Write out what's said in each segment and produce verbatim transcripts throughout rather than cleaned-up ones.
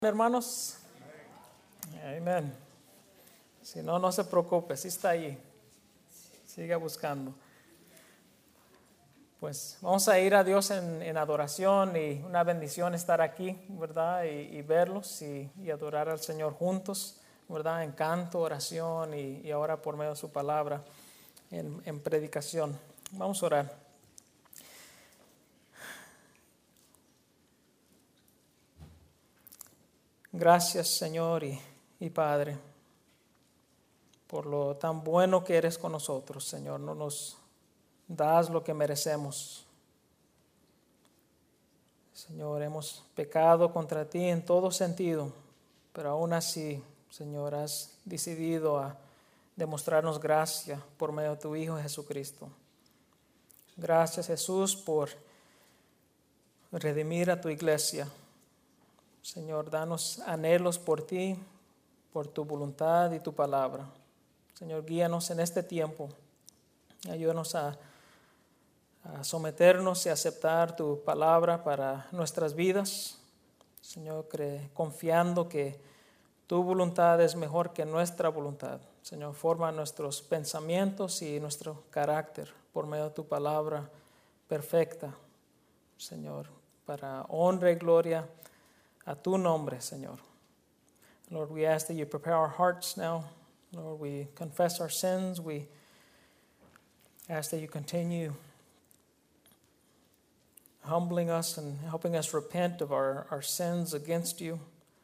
Hermanos, amén. Si no, no se preocupe, sí está ahí. Siga buscando. Pues vamos a ir a Dios en, en adoración y una bendición estar aquí, ¿verdad? Y, y verlos y, y adorar al Señor juntos, ¿verdad? En canto, oración y, y ahora por medio de su palabra en, en predicación. Vamos a orar. Gracias, Señor y, y Padre, por lo tan bueno que eres con nosotros, Señor. No nos das lo que merecemos. Señor, hemos pecado contra ti en todo sentido, pero aún así, Señor, has decidido a demostrarnos gracia por medio de tu Hijo Jesucristo. Gracias, Jesús, por redimir a tu iglesia. Señor, danos anhelos por ti, por tu voluntad y tu palabra. Señor, guíanos en este tiempo. Ayúdanos a, a someternos y aceptar tu palabra para nuestras vidas. Señor, cre, confiando que tu voluntad es mejor que nuestra voluntad. Señor, forma nuestros pensamientos y nuestro carácter por medio de tu palabra perfecta. Señor, para honra y gloria a tu nombre, Señor. Lord, we ask that you prepare our hearts now. Lord, we confess our sins. We ask that you continue humbling us and helping us repent of our, our sins against you.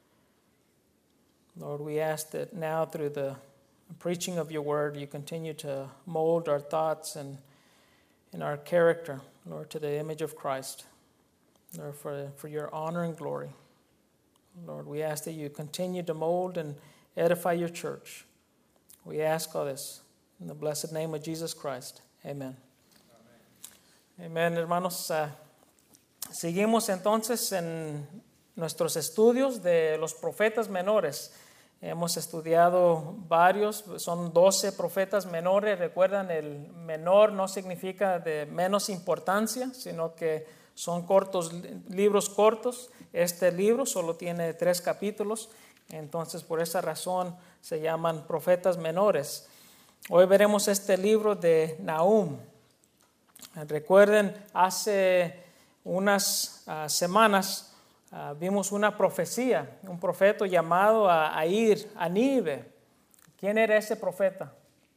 Lord, we ask that now through the preaching of your word, you continue to mold our thoughts and, and our character, Lord, to the image of Christ. Lord, for, for your honor and glory. Lord, we ask that you continue to mold and edify your church. We ask all this in the blessed name of Jesus Christ. Amen. Amén, hermanos. Uh, seguimos entonces en nuestros estudios de los profetas menores. Hemos estudiado varios, son doce profetas menores. Recuerdan, el menor no significa de menos importancia, sino que son cortos, libros cortos. Este libro solo tiene tres capítulos, entonces por esa razón se llaman profetas menores. Hoy veremos este libro de Nahum. Recuerden, hace unas uh, semanas uh, vimos una profecía, un profeta llamado a, a ir a Nínive. ¿Quién era ese profeta?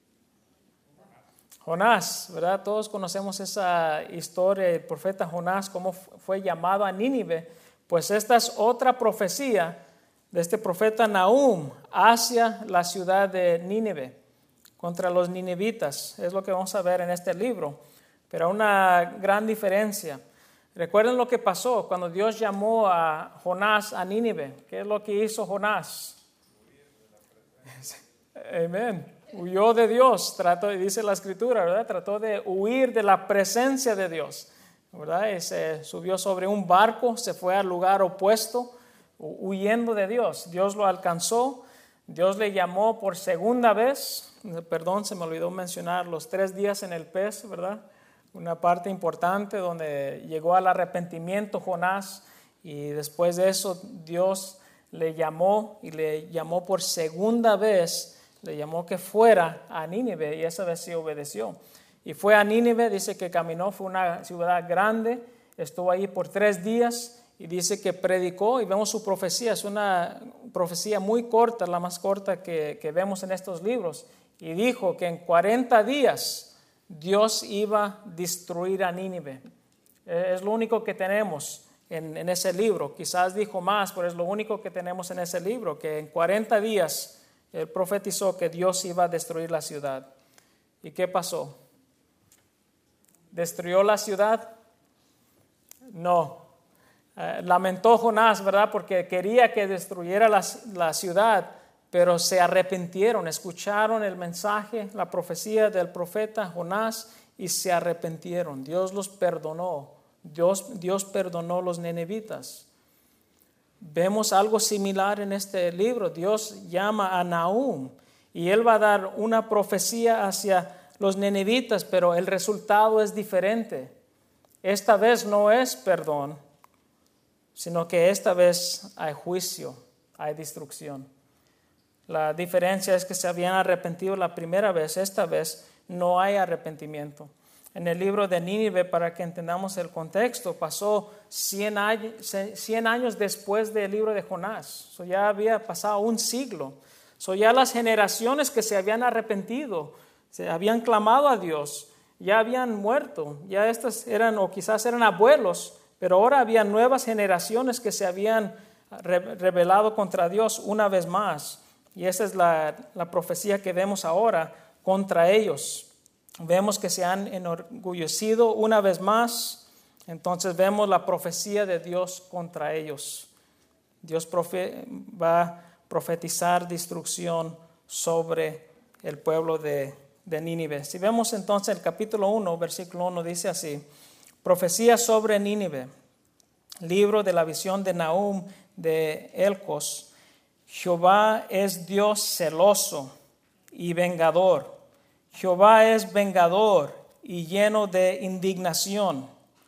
Jonás, ¿verdad? Todos conocemos esa historia del profeta Jonás, cómo fue llamado a Nínive. Pues esta es otra profecía de este profeta Nahum hacia la ciudad de Nínive, contra los ninivitas. Es lo que vamos a ver en este libro, pero una gran diferencia. Recuerden lo que pasó cuando Dios llamó a Jonás a Nínive. ¿Qué es lo que hizo Jonás? Amén. Huyó de Dios, trató, dice la Escritura, ¿verdad? Trató de huir de la presencia de Dios, ¿verdad? Y se subió sobre un barco, se fue al lugar opuesto, huyendo de Dios. Dios lo alcanzó, Dios le llamó por segunda vez. Perdón, se me olvidó mencionar los tres días en el pez, ¿verdad? Una parte importante donde llegó al arrepentimiento Jonás, y después de eso Dios le llamó y le llamó por segunda vez. Le llamó que fuera a Nínive y esa vez sí obedeció. Y fue a Nínive, dice que caminó, fue una ciudad grande, estuvo ahí por tres días y dice que predicó, y vemos su profecía, es una profecía muy corta, la más corta que, que vemos en estos libros. Y dijo que en cuarenta días Dios iba a destruir a Nínive. Es lo único que tenemos en, en ese libro. Quizás dijo más, pero es lo único que tenemos en ese libro, que en cuarenta días él profetizó que Dios iba a destruir la ciudad. ¿Y qué pasó? ¿Destruyó la ciudad? No. Eh, lamentó Jonás, ¿verdad? Porque quería que destruyera la, la ciudad, pero se arrepintieron, escucharon el mensaje, la profecía del profeta Jonás y se arrepintieron. Dios los perdonó. Dios, Dios perdonó los ninivitas. Vemos algo similar en este libro. Dios llama a Nahum y él va a dar una profecía hacia los ninivitas, pero el resultado es diferente. Esta vez no es perdón, sino que esta vez hay juicio. hay destrucción. La diferencia es que se habían arrepentido la primera vez, esta vez no hay arrepentimiento. En el libro de Nínive, para que entendamos el contexto, pasó cien años después del libro de Jonás. So ya había pasado un siglo. So ya las generaciones que se habían arrepentido, se habían clamado a Dios, ya habían muerto. Ya estas eran, o quizás eran abuelos, pero ahora había nuevas generaciones que se habían rebelado contra Dios una vez más. Y esa es la, la profecía que vemos ahora contra ellos. Vemos que se han enorgullecido una vez más. Entonces vemos la profecía de Dios contra ellos. Dios profe- va a profetizar destrucción sobre el pueblo de, de Nínive. Si vemos entonces el capítulo uno, versículo uno, dice así: profecía sobre Nínive, libro de la visión de Nahum de Elcos. Jehová es Dios celoso y vengador. Jehová es vengador y lleno de indignación.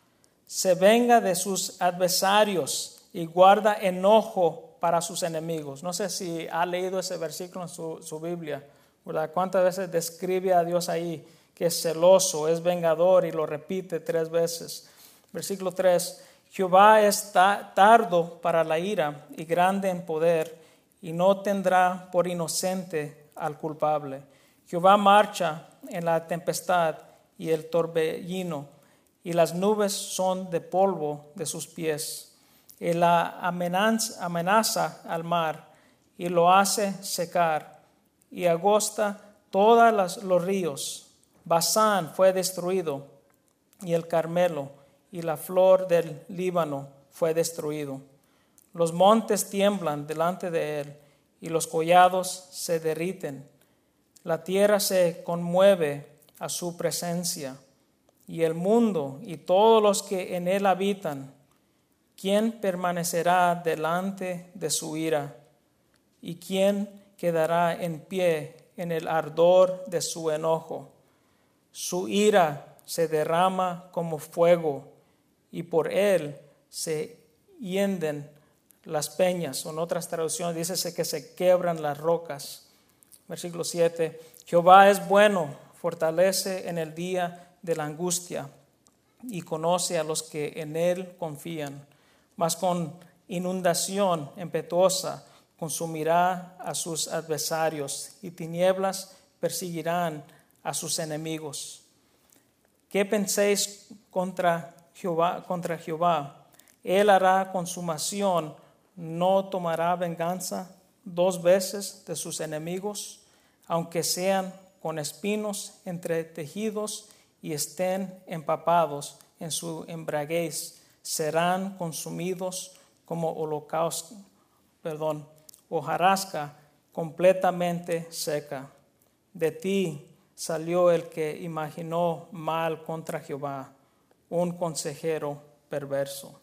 Se venga de sus adversarios y guarda enojo para sus enemigos. No sé si ha leído ese versículo en su, su Biblia, ¿verdad? ¿Cuántas veces describe a Dios ahí que es celoso, es vengador, y lo repite tres veces? Versículo tres: Jehová es tardo para la ira y grande en poder, y no tendrá por inocente al culpable. Jehová marcha en la tempestad y el torbellino, y las nubes son de polvo de sus pies. Él la amenaza, amenaza al mar y lo hace secar, y agosta todos los ríos. Basán fue destruido, y el Carmelo y la flor del Líbano fue destruido. Los montes tiemblan delante de él, y los collados se derriten. La tierra se conmueve a su presencia, y el mundo y todos los que en él habitan. ¿Quién permanecerá delante de su ira? ¿Y quién quedará en pie en el ardor de su enojo? Su ira se derrama como fuego, y por él se hienden las peñas. O en otras traducciones dice que se quebran las rocas. Versículo siete: Jehová es bueno, fortalece en el día de la angustia, y conoce a los que en él confían. Mas con inundación impetuosa consumirá a sus adversarios, y tinieblas perseguirán a sus enemigos. ¿Qué penséis contra Jehová? Contra Jehová? Él hará consumación, no tomará venganza dos veces de sus enemigos, aunque sean con espinos entretejidos y estén empapados en su embriaguez, serán consumidos como holocausto, perdón, hojarasca completamente seca. De ti salió el que imaginó mal contra Jehová, un consejero perverso.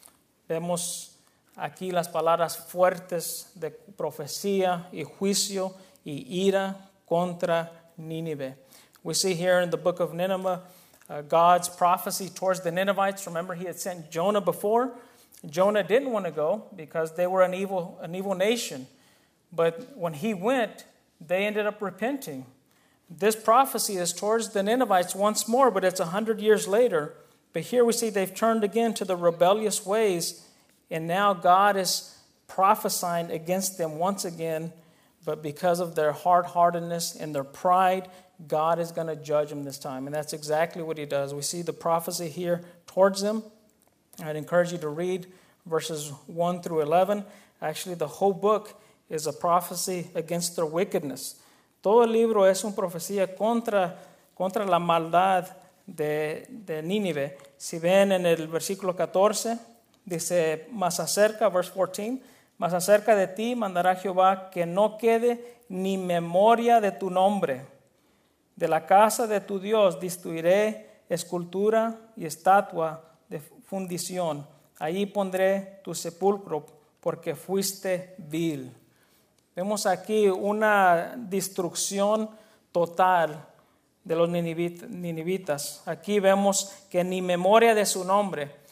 Vemos aquí las palabras fuertes de profecía y juicio y ira contra Nínive. We see here in the book of Nineveh uh, God's prophecy towards the Ninevites. Remember, he had sent Jonah before. Jonah didn't want to go because they were an evil, an evil nation. But when he went, they ended up repenting. This prophecy is towards the Ninevites once more, but it's a hundred years later. But here we see they've turned again to the rebellious ways, and now God is prophesying against them once again. But because of their hard-heartedness and their pride, God is going to judge them this time. And that's exactly what he does. We see the prophecy here towards them. I'd encourage you to read verses one through eleven. Actually, the whole book is a prophecy against their wickedness. Todo el libro es una profecía contra, contra la maldad de, de Nínive. Si ven en el versículo catorce, dice, más acerca, verse fourteen, más acerca de ti mandará Jehová que no quede ni memoria de tu nombre. De la casa de tu Dios destruiré escultura y estatua de fundición. Allí pondré tu sepulcro porque fuiste vil. Vemos aquí una destrucción total de los ninivitas. Aquí vemos que ni memoria de su nombre.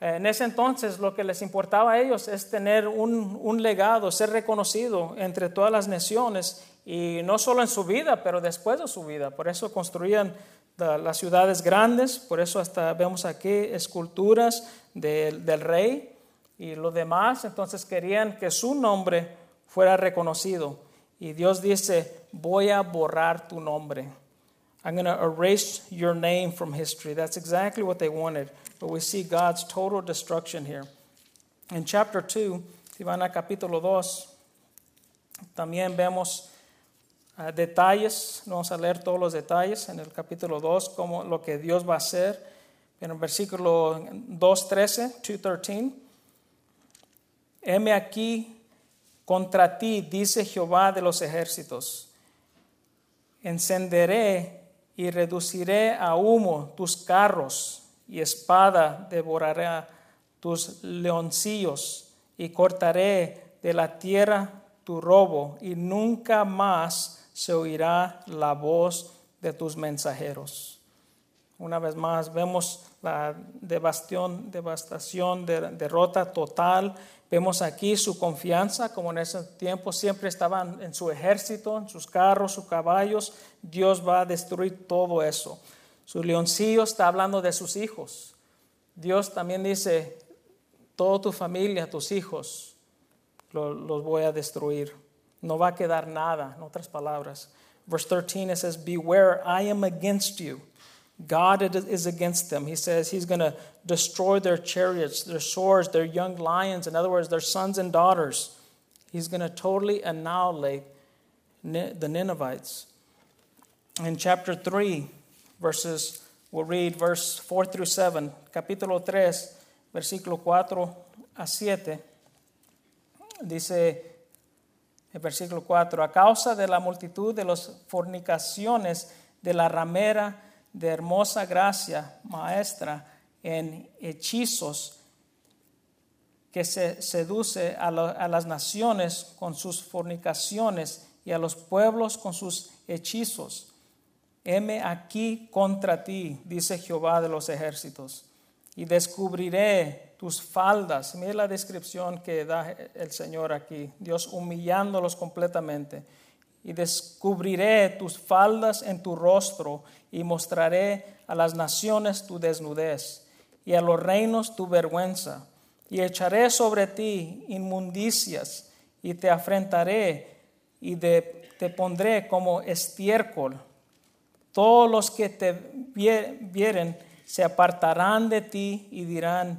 En ese entonces lo que les importaba a ellos es tener un, un legado, ser reconocido entre todas las naciones, y no solo en su vida, pero después de su vida. Por eso construían la, las ciudades grandes, por eso hasta vemos aquí esculturas de, del rey y lo demás. Entonces querían que su nombre fuera reconocido. Y Dios dice, voy a borrar tu nombre. I'm going to erase your name from history. That's exactly what they wanted. But we see God's total destruction here. In chapter two, si van a capítulo dos, también vemos uh, detalles. No vamos a leer todos los detalles en el capítulo dos, como lo que Dios va a hacer. En el versículo dos trece, dos trece, heme aquí contra ti, dice Jehová de los ejércitos, encenderé y reduciré a humo tus carros, y espada devorará tus leoncillos, y cortaré de la tierra tu robo, y nunca más se oirá la voz de tus mensajeros. Una vez más vemos la devastación, devastación, derrota total. Vemos aquí su confianza, como en ese tiempo siempre estaban en su ejército, en sus carros, sus caballos. Dios va a destruir todo eso. Su leoncillo está hablando de sus hijos. Dios también dice, toda tu familia, tus hijos, los, los voy a destruir. No va a quedar nada, en otras palabras. Verse thirteen, it says, beware, I am against you. God is against them. He says he's going to destroy their chariots, their swords, their young lions. In other words, their sons and daughters. He's going to totally annihilate the Ninevites. In chapter three, verses, we'll read verse four through seven. Capítulo tres, versículo cuatro a siete. Dice el versículo cuatro, a causa de la multitud de las fornicaciones de la ramera de hermosa gracia, maestra en hechizos, que se seduce a, lo, a las naciones con sus fornicaciones y a los pueblos con sus hechizos. Heme aquí contra ti, dice Jehová de los ejércitos, y descubriré tus faldas. Mira la descripción que da el Señor aquí, Dios humillándolos completamente. Y descubriré tus faldas en tu rostro, y mostraré a las naciones tu desnudez, y a los reinos tu vergüenza. Y echaré sobre ti inmundicias, y te afrentaré, y de, te pondré como estiércol. Todos los que te vieren se apartarán de ti y dirán,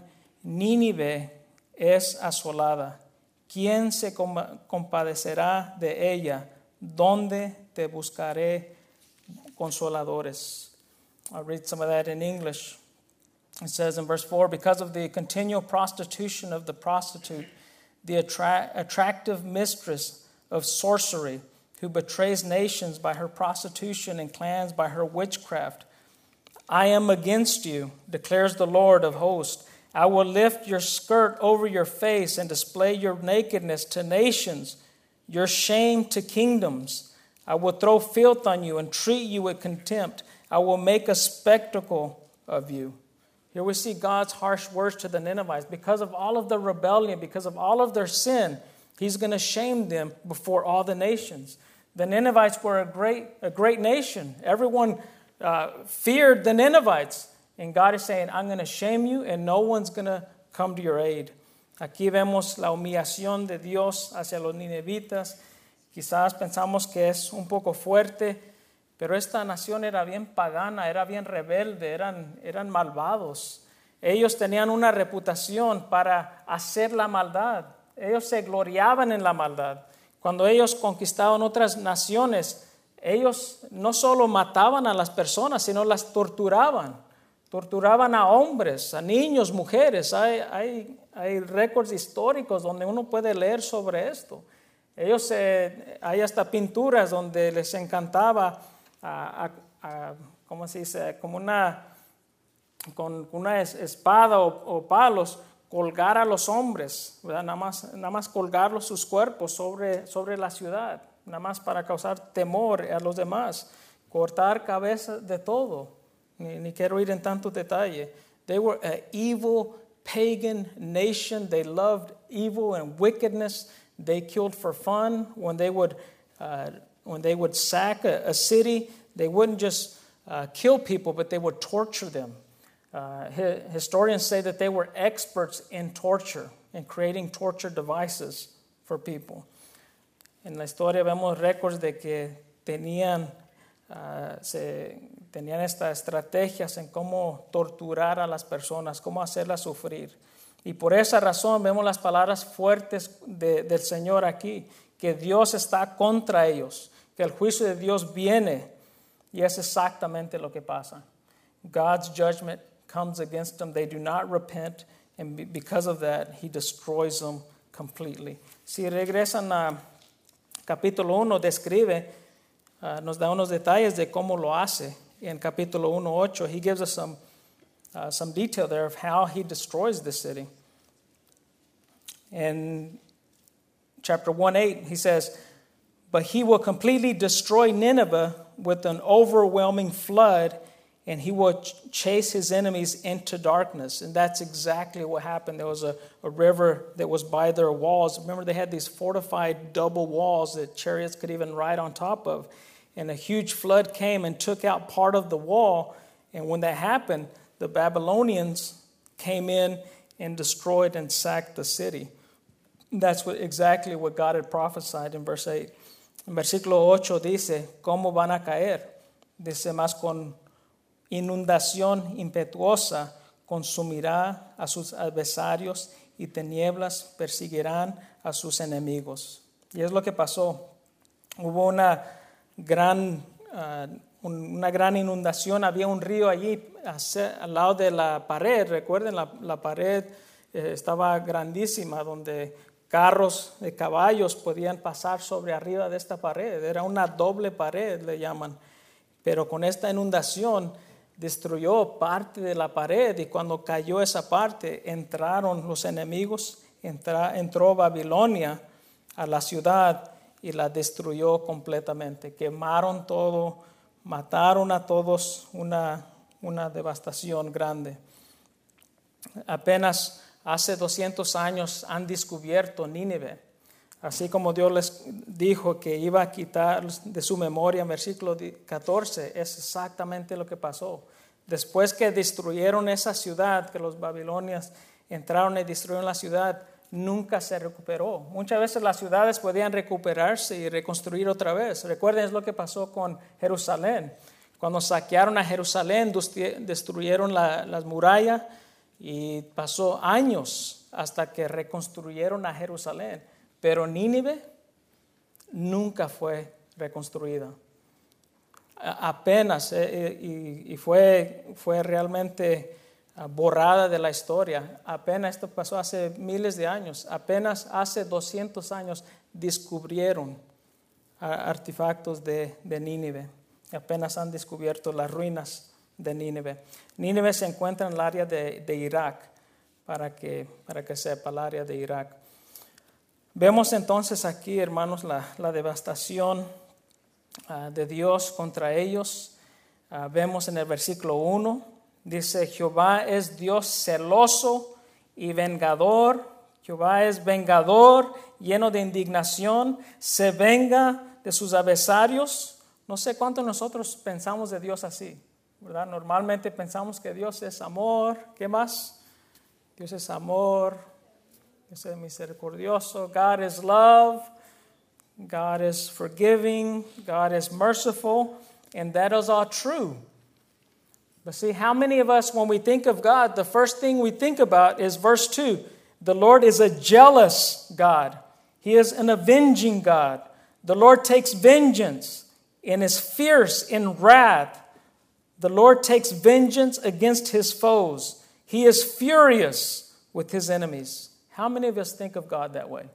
Nínive es asolada. ¿Quién se compadecerá de ella? ¿Dónde te buscaré consoladores? I'll read some of that in English. It says in verse four, because of the continual prostitution of the prostitute, the attra- attractive mistress of sorcery, who betrays nations by her prostitution and clans by her witchcraft, I am against you, declares the Lord of hosts. I will lift your skirt over your face and display your nakedness to nations, your shame to kingdoms. I will throw filth on you and treat you with contempt. I will make a spectacle of you. Here we see God's harsh words to the Ninevites. Because of all of their rebellion, because of all of their sin, he's going to shame them before all the nations. The Ninevites were a great, a great nation. Everyone uh, feared the Ninevites. And God is saying, I'm going to shame you and no one's going to come to your aid. Aquí vemos la humillación de Dios hacia los ninevitas. Quizás pensamos que es un poco fuerte, pero esta nación era bien pagana, era bien rebelde, eran, eran malvados. Ellos tenían una reputación para hacer la maldad. Ellos se gloriaban en la maldad. Cuando ellos conquistaban otras naciones, ellos no solo mataban a las personas, sino las torturaban. Torturaban a hombres, a niños, mujeres. Hay, hay, hay récords históricos donde uno puede leer sobre esto. Ellos, eh, hay hasta pinturas donde les encantaba, a, a, a, ¿cómo se dice? Como una, con una espada o, o palos, colgar a los hombres, ¿verdad? Nada más, nada más colgarlos sus cuerpos sobre, sobre la ciudad, nada más para causar temor a los demás, cortar cabezas de todo. Ni, ni quiero ir en tanto detalle. They were an evil pagan nation. They loved evil and wickedness. They killed for fun. When they would, uh, when they would sack a, a city, they wouldn't just uh, kill people, but they would torture them. Uh, historians say that they were experts in torture, in creating torture devices for people. En la historia vemos récords de que tenían, uh, se, tenían estas estrategias en cómo torturar a las personas, cómo hacerlas sufrir. Y por esa razón vemos las palabras fuertes de, del Señor aquí, que Dios está contra ellos, que el juicio de Dios viene, y es exactamente lo que pasa. God's judgment comes against them. They do not repent, and because of that, He destroys them completely. Si regresan a capítulo uno, describe, uh, nos da unos detalles de cómo lo hace. En capítulo uno, ocho, He gives us some Uh, some detail there of how He destroys the city. In chapter one eight, He says, "But He will completely destroy Nineveh with an overwhelming flood, and He will ch- chase His enemies into darkness." And that's exactly what happened. There was a, a river that was by their walls. Remember, they had these fortified double walls that chariots could even ride on top of. And a huge flood came and took out part of the wall. And when that happened, the Babylonians came in and destroyed and sacked the city. That's what, exactly what God had prophesied in verse eight. En versículo ocho dice, ¿cómo van a caer? Dice, más con inundación impetuosa consumirá a sus adversarios y tinieblas perseguirán a sus enemigos. Y es lo que pasó. Hubo una gran uh, una gran inundación, había un río allí al lado de la pared. Recuerden, la, la pared eh, estaba grandísima, donde carros de caballos podían pasar sobre arriba de esta pared. Era una doble pared, le llaman. Pero con esta inundación destruyó parte de la pared, y cuando cayó esa parte, entraron los enemigos, entra, entró Babilonia a la ciudad y la destruyó completamente. Quemaron todo, mataron a todos, una, una devastación grande. Apenas hace doscientos años han descubierto Nínive, así como Dios les dijo que iba a quitar de su memoria en versículo catorce, es exactamente lo que pasó. Después que destruyeron esa ciudad, que los babilonios entraron y destruyeron la ciudad, nunca se recuperó. Muchas veces las ciudades podían recuperarse y reconstruir otra vez. Recuerden, es lo que pasó con Jerusalén. Cuando saquearon a Jerusalén, destruyeron la, las murallas, y pasó años hasta que reconstruyeron a Jerusalén. Pero Nínive nunca fue reconstruida. A, apenas, eh, y, y fue, fue realmente borrada de la historia. Apenas, esto pasó hace miles de años, apenas hace doscientos años descubrieron artefactos de, de Nínive. Apenas han descubierto las ruinas de Nínive. Nínive se encuentra en el área de, de Irak, para que, para que sepa, el área de Irak. Vemos entonces aquí, hermanos, la, la devastación uh, de Dios contra ellos. Uh, vemos en el versículo uno, dice, Jehová es Dios celoso y vengador. Jehová es vengador, lleno de indignación, se venga de sus adversarios. No sé cuánto nosotros pensamos de Dios así, ¿verdad? Normalmente pensamos que Dios es amor. ¿Qué más? Dios es amor, Dios es misericordioso. God is love, God is forgiving, God is merciful, and that is all true. But see, how many of us, when we think of God, the first thing we think about is verse two. The Lord is a jealous God. He is an avenging God. The Lord takes vengeance and is fierce in wrath. The Lord takes vengeance against his foes. He is furious with his enemies. How many of us think of God that way?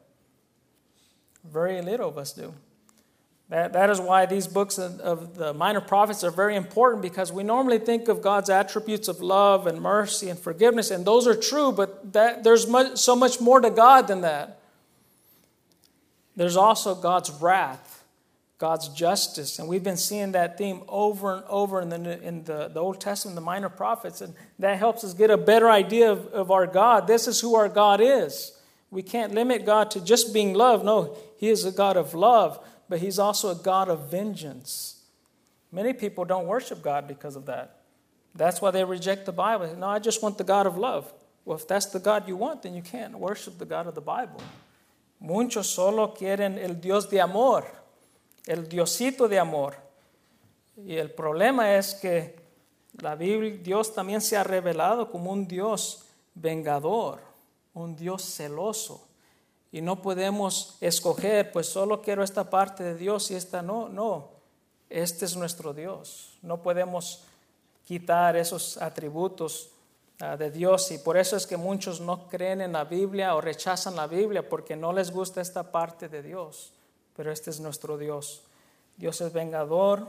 Very little of us do. That, that is why these books of, of the minor prophets are very important, because we normally think of God's attributes of love and mercy and forgiveness, and those are true, but that, there's much, so much more to God than that. There's also God's wrath. God's justice. And we've been seeing that theme over and over in the, in the, the Old Testament, the minor prophets. And that helps us get a better idea of, of our God. This is who our God is. We can't limit God to just being love. No, He is a God of love, but He's also a God of vengeance. Many people don't worship God because of that. That's why they reject the Bible. No, I just want the God of love. Well, if that's the God you want, then you can't worship the God of the Bible. Muchos solo quieren el Dios de amor. El Diosito de amor. Y el problema es que la Biblia, Dios también se ha revelado como un Dios vengador, un Dios celoso. Y no podemos escoger, pues solo quiero esta parte de Dios y esta no. No, este es nuestro Dios. No podemos quitar esos atributos uh, de Dios. Y por eso es que muchos no creen en la Biblia o rechazan la Biblia porque no les gusta esta parte de Dios. Pero este es nuestro Dios. Dios es vengador,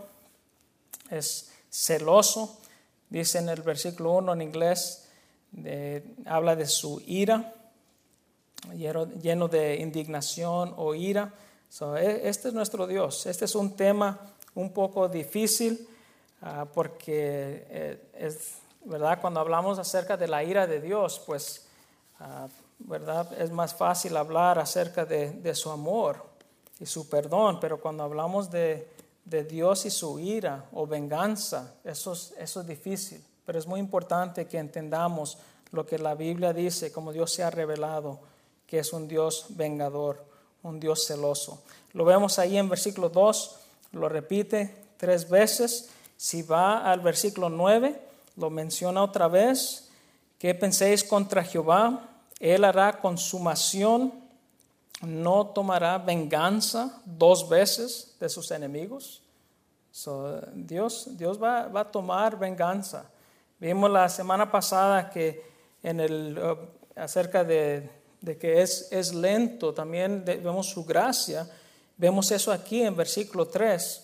es celoso. Dice en el versículo uno en inglés, de, habla de su ira, lleno, lleno de indignación o ira. So, este es nuestro Dios. Este es un tema un poco difícil uh, porque eh, es, ¿verdad? Cuando hablamos acerca de la ira de Dios, pues, uh, ¿verdad? Es más fácil hablar acerca de, de su amor y su perdón, pero cuando hablamos de, de Dios y su ira o venganza, eso es, eso es difícil. Pero es muy importante que entendamos lo que la Biblia dice, como Dios se ha revelado, que es un Dios vengador, un Dios celoso. Lo vemos ahí en versículo dos, lo repite tres veces. Si va al versículo nueve, lo menciona otra vez. ¿Qué penséis contra Jehová? Él hará consumación. No tomará venganza dos veces de sus enemigos. So, Dios, Dios va, va a tomar venganza. Vimos la semana pasada que en el, uh, acerca de, de que es, es lento, también de, vemos su gracia. Vemos eso aquí en versículo tres.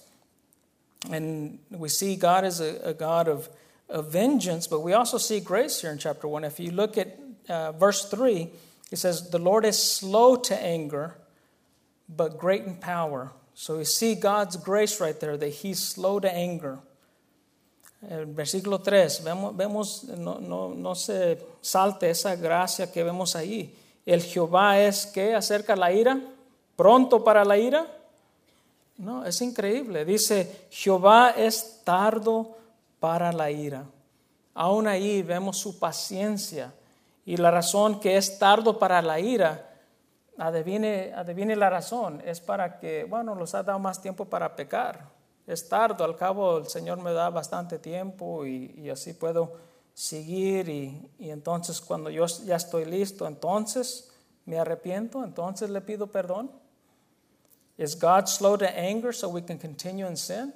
And we see God as a, a God of, of vengeance, but we also see grace here in chapter one. If you look at uh, verse three, it says, the Lord is slow to anger, but great in power. So we see God's grace right there, that He's slow to anger. El versículo tres, vemos, vemos no, no, no se salte esa gracia que vemos ahí. El Jehová es, ¿qué? Acerca la ira, pronto para la ira. No, es increíble. Dice, Jehová es tardo para la ira. Aún ahí vemos su paciencia. Y la razón que es tardo para la ira, adivine, adivine la razón, es para que, bueno, los ha dado más tiempo para pecar. Es tardo, al cabo el Señor me da bastante tiempo y, y así puedo seguir. Y, y entonces cuando yo ya estoy listo, entonces me arrepiento, entonces le pido perdón. Is God slow to anger so we can continue in sin?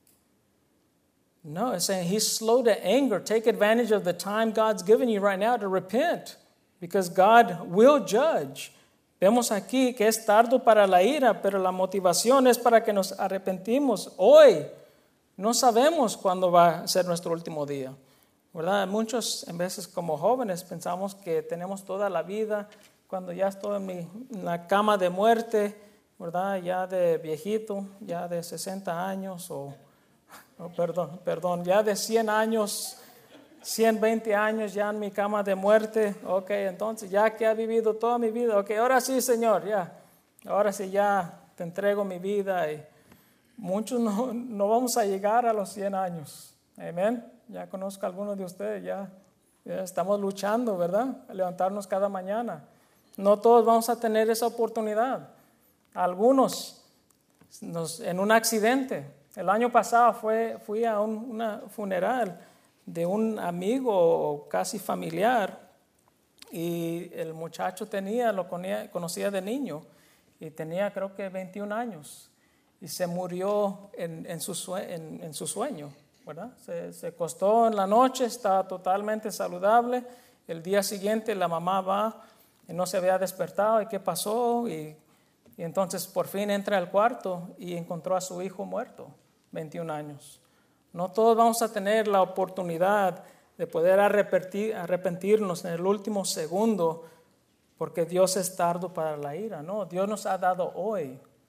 No, it's saying He's slow to anger. Take advantage of the time God's given you right now to repent, because God will judge. Vemos aquí que es tardo para la ira, pero la motivación es para que nos arrepentimos hoy. No sabemos cuándo va a ser nuestro último día, ¿verdad? Muchos, en veces como jóvenes, pensamos que tenemos toda la vida. Cuando ya estoy en, mi, en la cama de muerte, ¿verdad? Ya de viejito, ya de sesenta años o... Oh, perdón, perdón, ya de cien años, ciento veinte años ya en mi cama de muerte. Ok, entonces ya que he vivido toda mi vida, ok, ahora sí, Señor, ya, ahora sí ya te entrego mi vida. Y muchos no, no vamos a llegar a los cien años. Amén. Ya conozco a algunos de ustedes, ya, ya estamos luchando, ¿verdad? A levantarnos cada mañana. No todos vamos a tener esa oportunidad. Algunos nos, en un accidente. El año pasado fue, fui a un una funeral de un amigo casi familiar y el muchacho tenía, lo conocía, conocía de niño y tenía creo que veintiún años y se murió en, en, su, sue, en, en su sueño, ¿verdad? Se, se acostó en la noche, estaba totalmente saludable. El día siguiente la mamá va y no se había despertado. ¿Y qué pasó? Y, y entonces por fin entra al cuarto y encontró a su hijo muerto. veintiún años. No todos vamos a tener la oportunidad de poder arrepentir, arrepentirnos en el último segundo porque Dios es tardo para la ira. No, Dios nos ha dado hoy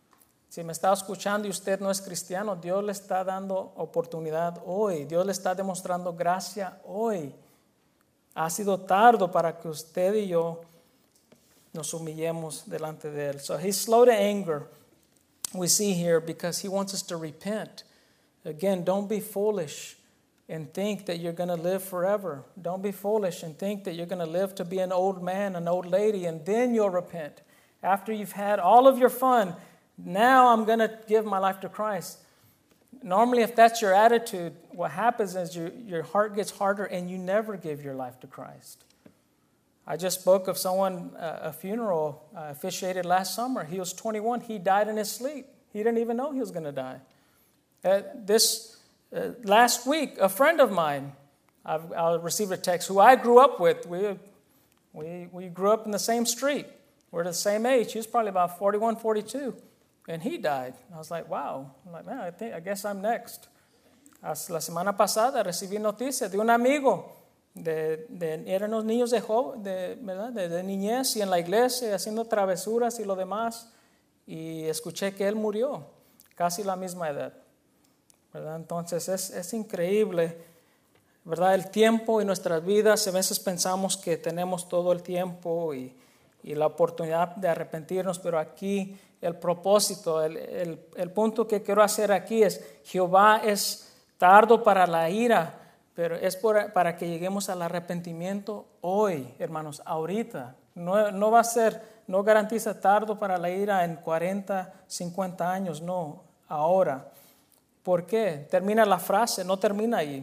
Si me está escuchando y usted no es cristiano, Dios le está dando oportunidad hoy. Dios le está demostrando gracia hoy. Ha sido tarde para que usted y yo nos humillemos delante de Él. So he's slow to anger, we see here, because He wants us to repent. Again, don't be foolish and think that you're going to live forever. Don't be foolish and think that you're going to live to be an old man, an old lady, and then you'll repent. After you've had all of your fun, now I'm going to give my life to Christ. Normally, if that's your attitude, what happens is your, your heart gets harder and you never give your life to Christ. I just spoke of someone, uh, a funeral uh, officiated last summer. He was twenty-one. He died in his sleep. He didn't even know he was going to die. Uh, this uh, last week, a friend of mine, I've, I received a text, who I grew up with. We, we, we grew up in the same street. We're the same age. He was probably about forty-one, forty-two. And he died. I was like, wow. I'm like, man, I, think, I guess I'm next. La semana pasada recibí noticias de un amigo. De, de, eran los niños de, de, ¿verdad? De, de niñez y en la iglesia haciendo travesuras y lo demás. Y escuché que él murió, casi la misma edad. ¿Verdad? Entonces es, es increíble, ¿verdad? El tiempo y nuestras vidas. A veces pensamos que tenemos todo el tiempo y, y la oportunidad de arrepentirnos, pero aquí el propósito, el, el, el punto que quiero hacer aquí es: Jehová es tardo para la ira, pero es por, para que lleguemos al arrepentimiento hoy, hermanos, ahorita. No, no va a ser, no garantiza tardo para la ira en cuarenta, cincuenta años, no, ahora. ¿Por qué? Termina la frase, no termina ahí.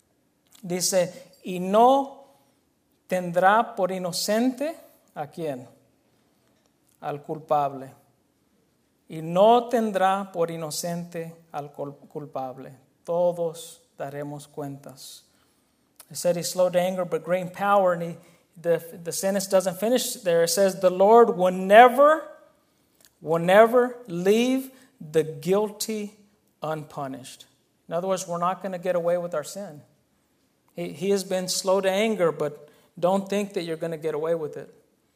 Dice, y no tendrá por inocente, ¿a quién? Al culpable. Y no tendrá por inocente al culpable. Todos daremos cuentas. It said he's slow to anger but great in power, and he, the, the sentence doesn't finish there. It says the Lord will never, will never leave the guilty unpunished. In other words, we're not going to get away with our sin. He, he has been slow to anger, but don't think that you're going to get away with it.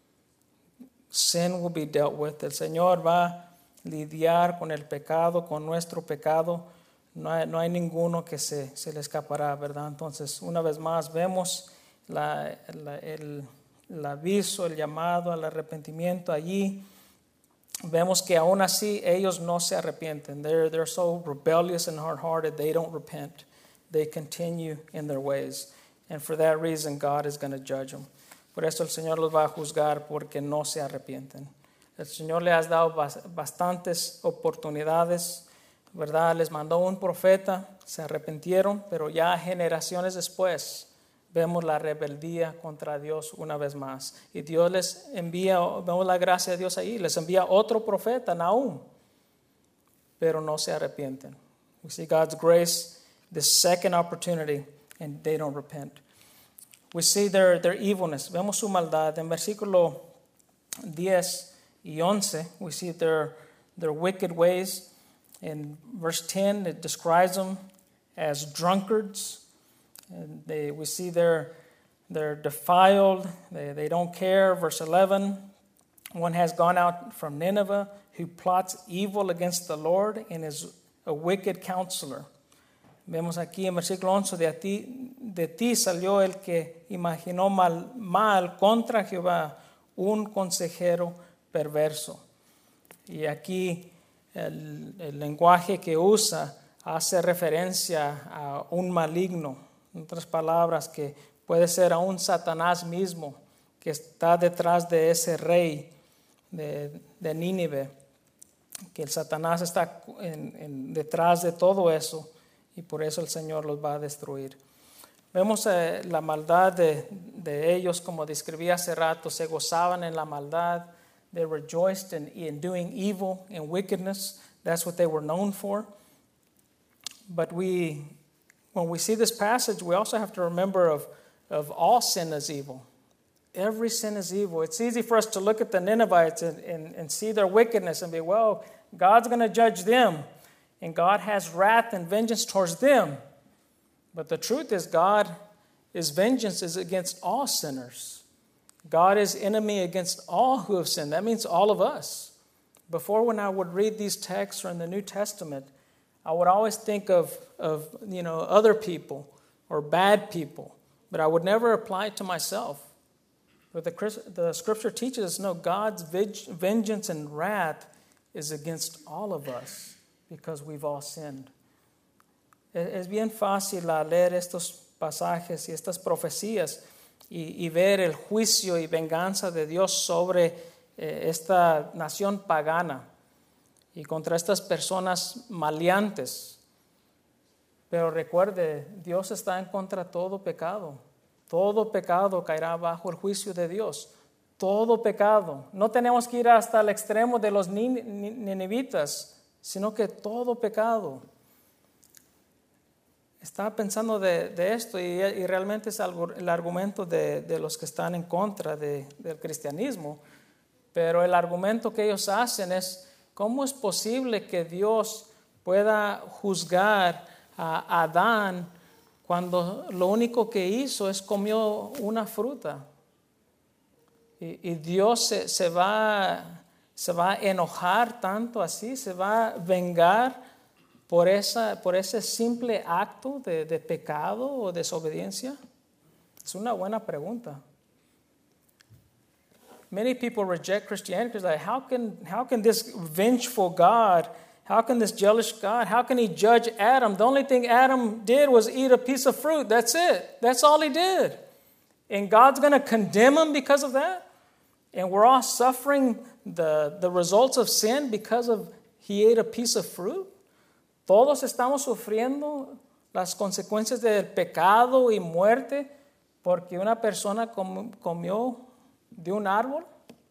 Sin will be dealt with. El Señor va a lidiar con el pecado, con nuestro pecado. No hay, no hay ninguno que se, se le escapará, ¿verdad? Entonces, una vez más, vemos la, la, el, el aviso, el llamado al arrepentimiento allí. Vemos que aún así ellos no se arrepienten. They're, they're so rebellious and hard-hearted, they don't repent. They continue in their ways. And for that reason, God is going to judge them. Por eso el Señor los va a juzgar porque no se arrepienten. El Señor le ha dado bastantes oportunidades, ¿verdad? Les mandó un profeta, se arrepintieron, pero ya generaciones después vemos la rebeldía contra Dios una vez más. Y Dios les envía, vemos la gracia de Dios ahí, les envía otro profeta, Nahum, pero no se arrepienten. We see God's grace, the second opportunity, and they don't repent. We see their, their evilness, vemos su maldad. En versículo diez y once, we see their, their wicked ways. In verse ten, it describes them as drunkards. And they, we see they're, they're defiled. They, they don't care. Verse eleven, one has gone out from Nineveh who plots evil against the Lord and is a wicked counselor. Vemos aquí en versículo once, de ti, de ti salió el que imaginó mal, mal contra Jehová, un consejero perverso. Y aquí el, el lenguaje que usa hace referencia a un maligno. En otras palabras, que puede ser a un Satanás mismo que está detrás de ese rey de, de Nínive. Que el Satanás está en, en, detrás de todo eso. Y por eso el Señor los va a destruir. Vemos eh, la maldad de, de ellos, como describí hace rato, se gozaban en la maldad. They rejoiced in, in doing evil and wickedness. That's what they were known for. But we, when we see this passage, we also have to remember of, of all sin is evil. Every sin is evil. It's easy for us to look at the Ninevites and, and, and see their wickedness and be, well, God's going to judge them. And God has wrath and vengeance towards them. But the truth is, God, His vengeance is against all sinners. God is enemy against all who have sinned. That means all of us. before when I would read these texts from the New Testament, I would always think of, of you know, other people or bad people, but I would never apply it to myself. But the, the scripture teaches us, no, God's vengeance and wrath is against all of us because we've all sinned. Es bien fácil leer estos pasajes y estas profecías y, y ver el juicio y venganza de Dios sobre eh, esta nación pagana y contra estas personas maleantes. Pero recuerde, Dios está en contra de todo pecado. Todo pecado caerá bajo el juicio de Dios. Todo pecado. No tenemos que ir hasta el extremo de los ninivitas, sino que todo pecado. Estaba pensando de, de esto y, y realmente es algo, el argumento de, de los que están en contra de, del cristianismo. Pero el argumento que ellos hacen es, ¿cómo es posible que Dios pueda juzgar a Adán cuando lo único que hizo es comió una fruta? Y, y Dios se, se, va, se va a enojar tanto así, se va a vengar por, esa, por ese simple acto de, de pecado o desobediencia. Es una buena pregunta. Many people reject Christianity because like, how can, how can this vengeful God, how can this jealous God, how can he judge Adam? The only thing Adam did was eat a piece of fruit. That's it. That's all he did. And God's going to condemn him because of that? And we're all suffering the, the results of sin because of he ate a piece of fruit? Todos estamos sufriendo las consecuencias del pecado y muerte porque una persona com, comió de un árbol.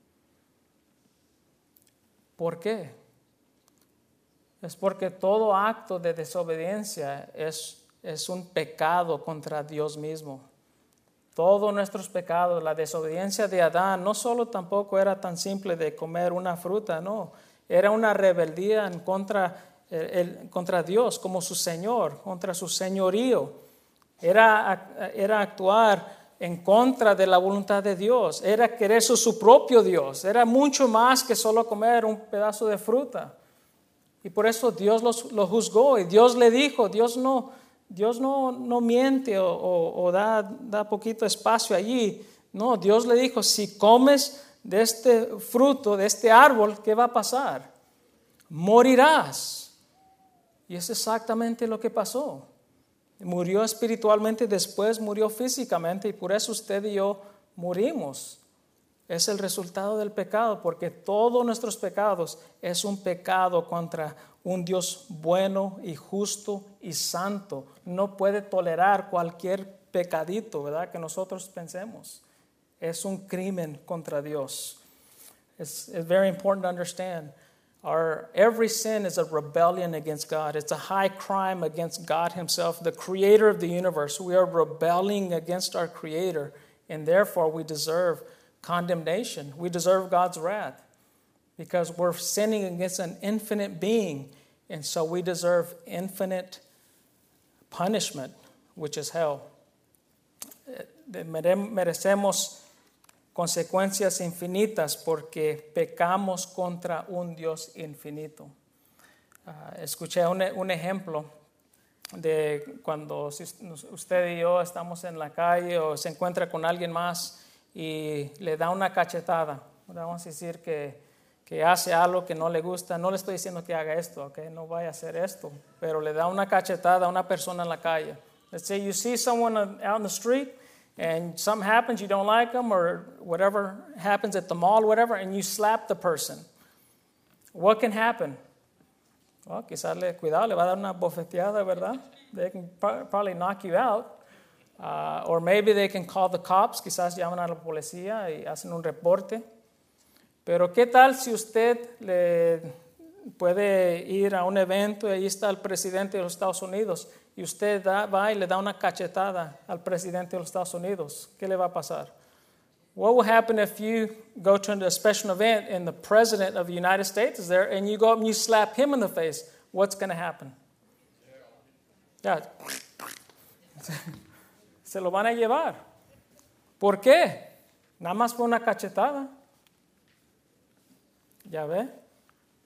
¿Por qué? Es porque todo acto de desobediencia es, es un pecado contra Dios mismo. Todos nuestros pecados, la desobediencia de Adán, no solo tampoco era tan simple de comer una fruta, no. Era una rebeldía en contra, el, el, contra Dios como su Señor, contra su señorío. Era, era actuar en contra de la voluntad de Dios. Era querer su, su propio Dios. Era mucho más que solo comer un pedazo de fruta. Y por eso Dios los, lo juzgó y Dios le dijo, Dios no, Dios no, no miente o, o, o da, da poquito espacio allí. No, Dios le dijo, si comes de este fruto, de este árbol, ¿qué va a pasar? Morirás. Y es exactamente lo que pasó. Murió espiritualmente, después murió físicamente y por eso usted y yo morimos. Es el resultado del pecado, porque todos nuestros pecados es un pecado contra un Dios bueno y justo y santo. No puede tolerar cualquier pecadito, ¿verdad? Que nosotros pensemos. Es un crimen contra Dios. It's, it's very important to understand. Our, every sin is a rebellion against God. It's a high crime against God himself, the creator of the universe. We are rebelling against our creator, and therefore we deserve condemnation. We deserve God's wrath because we're sinning against an infinite being, and so we deserve infinite punishment, which is hell. Merecemos consecuencias infinitas porque pecamos contra un Dios infinito. Uh, escuché un, un ejemplo de cuando usted y yo estamos en la calle o se encuentra con alguien más y le da una cachetada. Vamos a decir que, que hace algo que no le gusta. No le estoy diciendo que haga esto, okay? No vaya a hacer esto, pero le da una cachetada a una persona en la calle. Let's say you see someone out in the street and something happens, you don't like them, or whatever happens at the mall, whatever, and you slap the person. What can happen? Well, quizás le, cuidado, le va a dar una bofeteada, ¿verdad? They can probably knock you out. Uh, or maybe they can call the cops, quizás llaman a la policía y hacen un reporte. Pero ¿qué tal si usted le puede ir a un evento y ahí está el presidente de los Estados Unidos y usted da, va y le da una cachetada al presidente de los Estados Unidos? ¿Qué le va a pasar? What will happen if you go to a special event and the president of the United States is there and you go up and you slap him in the face? What's going to happen? Yeah. Se lo van a llevar. ¿Por qué? Nada más fue una cachetada. ¿Ya ve?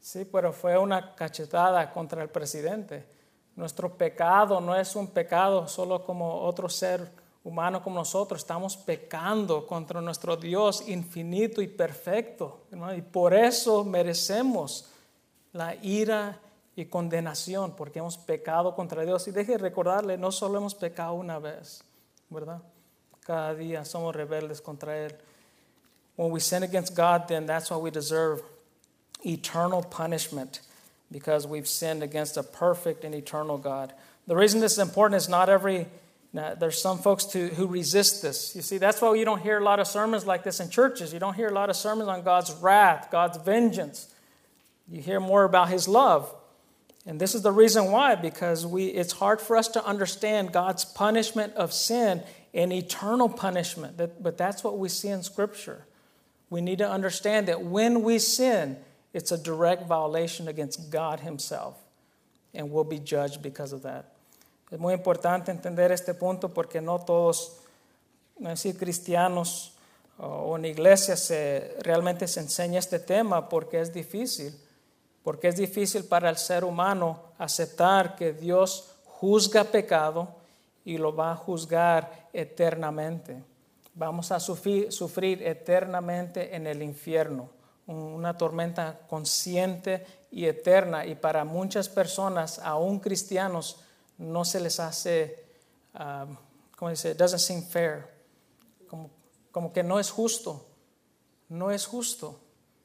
Sí, pero fue una cachetada contra el presidente. Nuestro pecado no es un pecado solo como otro ser humano como nosotros. Estamos pecando contra nuestro Dios infinito y perfecto, ¿no? Y por eso merecemos la ira y condenación, porque hemos pecado contra Dios. Y deje de recordarle, no solo hemos pecado una vez, ¿verdad? Cada día somos rebeldes contra Él. When we sin against God, then that's why we deserve eternal punishment, because we've sinned against a perfect and eternal God. The reason this is important is not every, now, there's some folks to, who resist this. You see, that's why you don't hear a lot of sermons like this in churches. You don't hear a lot of sermons on God's wrath, God's vengeance. You hear more about His love. And this is the reason why, because we, it's hard for us to understand God's punishment of sin and eternal punishment. That, but that's what we see in Scripture. We need to understand that when we sin, it's a direct violation against God Himself, and we'll be judged because of that. Es muy importante entender este punto porque no todos, no decir cristianos o en iglesias se, realmente se enseña este tema porque es difícil. Porque es difícil para el ser humano aceptar que Dios juzga pecado y lo va a juzgar eternamente. Vamos a sufrir, sufrir eternamente en el infierno, una tormenta consciente y eterna. Y para muchas personas, aún cristianos, no se les hace, um, ¿cómo dice? It doesn't seem fair. Como, como que no es justo. No es justo.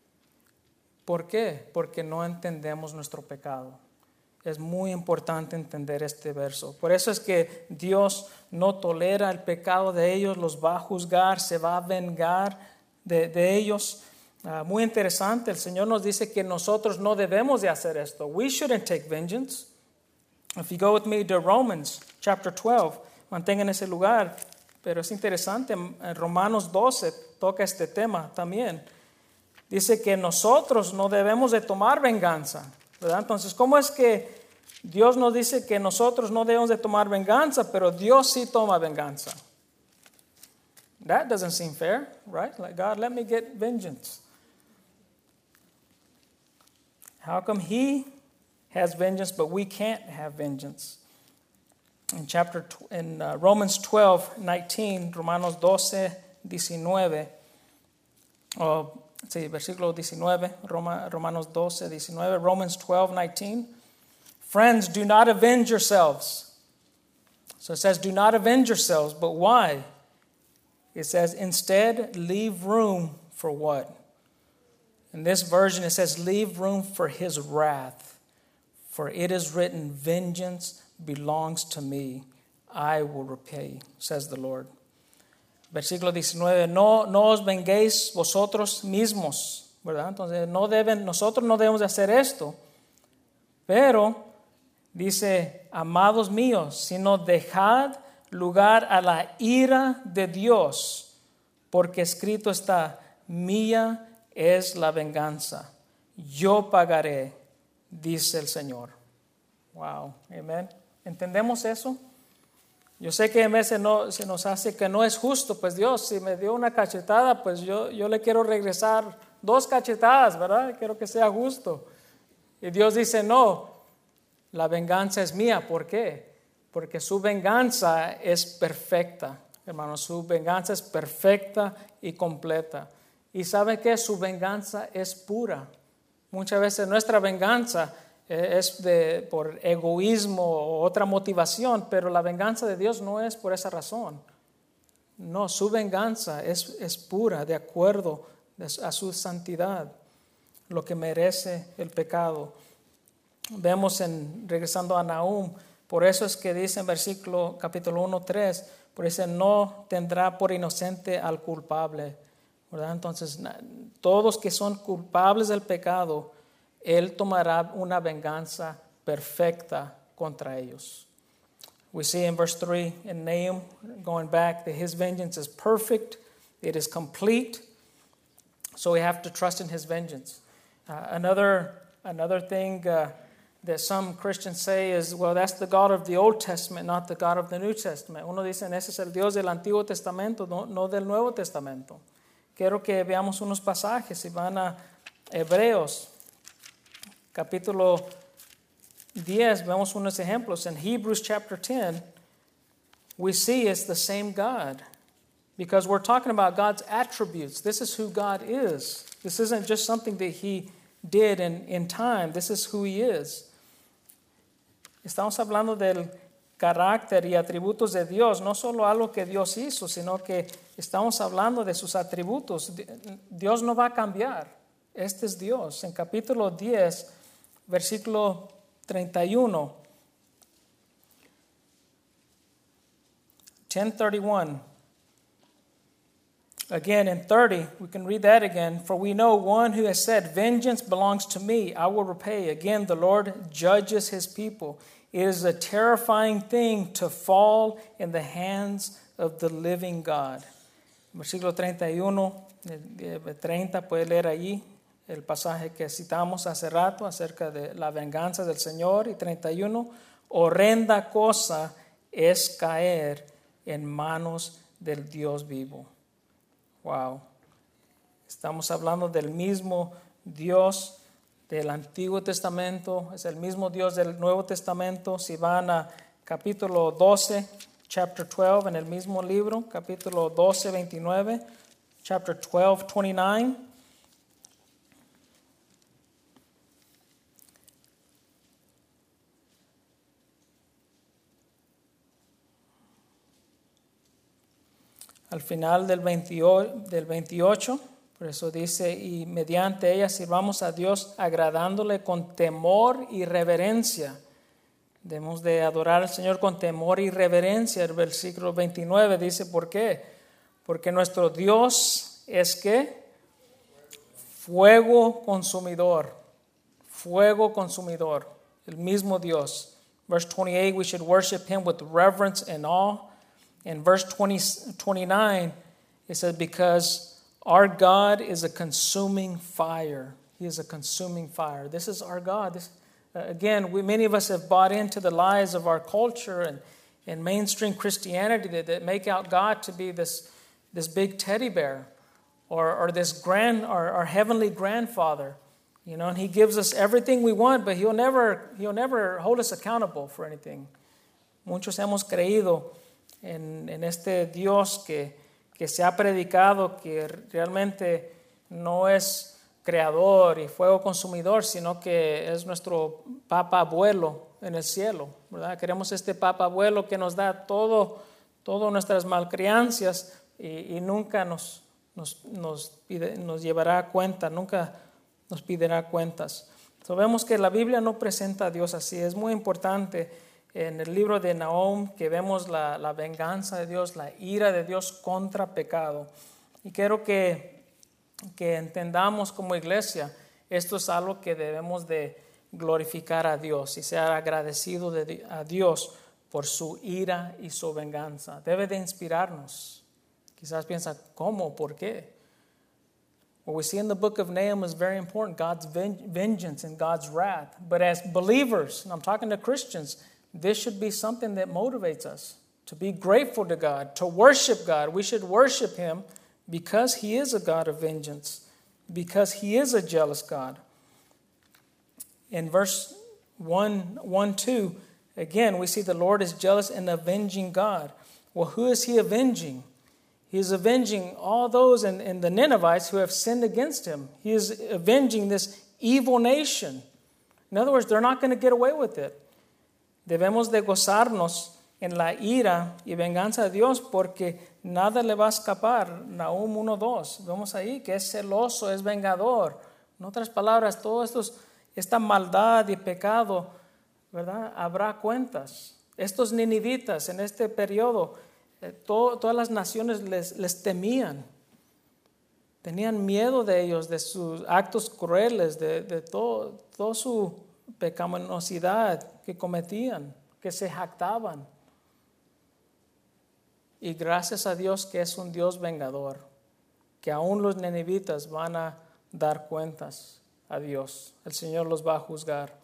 ¿Por qué? Porque no entendemos nuestro pecado. Es muy importante entender este verso. Por eso es que Dios no tolera el pecado de ellos, los va a juzgar, se va a vengar de, de ellos. Uh, muy interesante, el Señor nos dice que nosotros no debemos de hacer esto. We shouldn't take vengeance. If you go with me to Romans chapter twelve, mantengan ese lugar. Pero es interesante, en Romanos doce toca este tema también. Dice que nosotros no debemos de tomar venganza, ¿verdad? Entonces, ¿cómo es que Dios nos dice que nosotros no debemos de tomar venganza, pero Dios sí toma venganza? That doesn't seem fair, right? Like, God, let me get vengeance. How come He has vengeance, but we can't have vengeance? In chapter in uh, Romans twelve nineteen, Romanos doce diecinueve, oh, sí, versículo diecinueve, Roma, Romanos doce diecinueve, Romans twelve nineteen. Friends, do not avenge yourselves. So it says, do not avenge yourselves, but why? It says, instead, leave room for what? In this version, it says, leave room for His wrath. For it is written, vengeance belongs to me. I will repay, says the Lord. Versículo diecinueve, no, no os venguéis vosotros mismos, ¿verdad? Entonces, no deben, nosotros no debemos de hacer esto. Pero, dice, amados míos, sino dejad lugar a la ira de Dios, porque escrito está, mía es la venganza, yo pagaré, dice el Señor. Wow, amén. ¿Entendemos eso? Yo sé que a veces no, se nos hace que no es justo, pues Dios, si me dio una cachetada, pues yo, yo le quiero regresar dos cachetadas, ¿verdad? Quiero que sea justo. Y Dios dice, no, la venganza es mía. ¿Por qué? Porque su venganza es perfecta, hermanos, su venganza es perfecta y completa. ¿Y sabe qué? Su venganza es pura. Muchas veces nuestra venganza es de, por egoísmo o otra motivación, pero la venganza de Dios no es por esa razón. No, su venganza es, es pura, de acuerdo a su santidad, lo que merece el pecado. Vemos en, regresando a Nahum, por eso es que dice en versículo capítulo uno, tres, por eso no tendrá por inocente al culpable, ¿verdad? Entonces, todos que son culpables del pecado, Él tomará una venganza perfecta contra ellos. We see in verse three in Nahum, going back, that His vengeance is perfect, it is complete, so we have to trust in His vengeance. Uh, another, another thing uh, that some Christians say is, well, that's the God of the Old Testament, not the God of the New Testament. Uno dice, ese es el Dios del Antiguo Testamento, no, no del Nuevo Testamento. Quiero que veamos unos pasajes, si van a Hebreos, capítulo diez vemos unos ejemplos. In Hebrews chapter ten, we see it's the same God. Because we're talking about God's attributes. This is who God is. This isn't just something that He did in, in time. This is who He is. Estamos hablando del carácter y atributos de Dios, no solo algo que Dios hizo, sino que estamos hablando de sus atributos. Dios no va a cambiar. Este es Dios. En capítulo diez, versículo treinta y uno. ten thirty-one. Again, in thirty, we can read that again. For we know one who has said, vengeance belongs to me, I will repay. Again, the Lord judges His people. It is a terrifying thing to fall in the hands of the living God. Versículo treinta y uno, treinta, puede leer allí el pasaje que citamos hace rato acerca de la venganza del Señor. Y treinta y uno, horrenda cosa es caer en manos del Dios vivo. Wow. Estamos hablando del mismo Dios del Antiguo Testamento, es el mismo Dios del Nuevo Testamento. Si van a capítulo doce, chapter twelve, en el mismo libro, capítulo doce, veintinueve, chapter twelve, twenty-nine. Al final del veintiocho, por eso dice, y mediante ella sirvamos a Dios agradándole con temor y reverencia. Debemos de adorar al Señor con temor y reverencia. El versículo veintinueve dice, ¿por qué? Porque nuestro Dios es ¿qué? Fuego consumidor. Fuego consumidor. El mismo Dios. Verse twenty-eight, we should worship Him with reverence and awe. In verse twenty, twenty-nine, it says, because our God is a consuming fire. He is a consuming fire. This is our God. This, uh, again, we, many of us have bought into the lies of our culture and, and mainstream Christianity that, that make out God to be this, this big teddy bear or, or this grand, our, our heavenly grandfather. You know, and He gives us everything we want, but He'll never, He'll never hold us accountable for anything. Muchos hemos creído En, en este Dios que, que se ha predicado, que realmente no es creador y fuego consumidor, sino que es nuestro Papa Abuelo en el cielo, ¿verdad? Queremos este Papa Abuelo que nos da todo, todas nuestras malcriancias y, y nunca nos, nos, nos, pide, nos llevará a cuenta, nunca nos pedirá cuentas. So, vemos que la Biblia no presenta a Dios así. Es muy importante en el libro de Nahum que vemos la, la venganza de Dios, la ira de Dios contra pecado. Y quiero que, que entendamos como iglesia, esto es algo que debemos de glorificar a Dios y ser agradecido de, a Dios por su ira y su venganza. Debe de inspirarnos. Quizás piensa, ¿cómo? ¿Por qué? What we see in the book of Nahum is very important, God's vengeance and God's wrath. But as believers, and I'm talking to Christians, this should be something that motivates us to be grateful to God, to worship God. We should worship Him because He is a God of vengeance, because He is a jealous God. In verse one, one, two, again, we see the Lord is jealous and avenging God. Well, who is He avenging? He is avenging all those in, in the Ninevites who have sinned against Him. He is avenging this evil nation. In other words, they're not going to get away with it. Debemos de gozarnos en la ira y venganza de Dios porque nada le va a escapar. Nahum uno dos, vemos ahí que es celoso, es vengador. En otras palabras, todo esto, esta maldad y pecado, ¿verdad? Habrá cuentas. Estos ninivitas en este periodo, eh, to, todas las naciones les, les temían. Tenían miedo de ellos, de sus actos crueles, de, de todo, todo su pecaminosidad que cometían, que se jactaban. Y gracias a Dios que es un Dios vengador, que aún los ninivitas van a dar cuentas a Dios. El Señor los va a juzgar.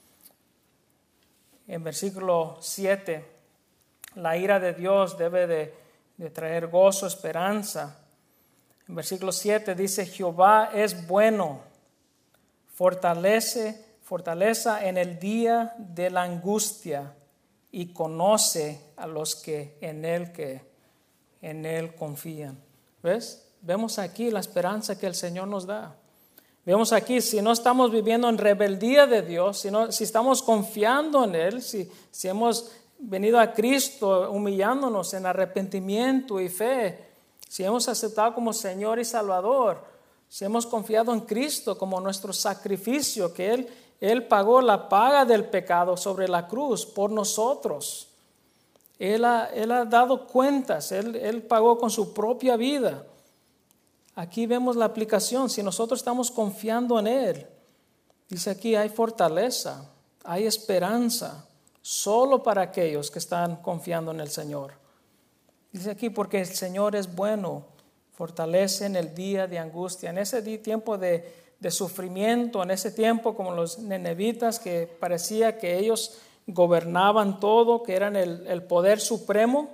En versículo siete, la ira de Dios debe de, de traer gozo, esperanza. En versículo siete dice, Jehová es bueno, fortalece fortaleza en el día de la angustia y conoce a los que en él que en él confían. ¿Ves? Vemos aquí la esperanza que el Señor nos da. Vemos aquí, si no estamos viviendo en rebeldía de Dios, si, no, si estamos confiando en Él, si, si hemos venido a Cristo humillándonos en arrepentimiento y fe, si hemos aceptado como Señor y Salvador, si hemos confiado en Cristo como nuestro sacrificio, que Él, Él pagó la paga del pecado sobre la cruz por nosotros. Él ha, él ha dado cuentas, él, él pagó con su propia vida. Aquí vemos la aplicación. Si nosotros estamos confiando en Él, dice aquí, hay fortaleza, hay esperanza, solo para aquellos que están confiando en el Señor. Dice aquí, porque el Señor es bueno, fortalece en el día de angustia, en ese tiempo de, de sufrimiento, en ese tiempo como los ninevitas, que parecía que ellos gobernaban todo, que eran el, el poder supremo.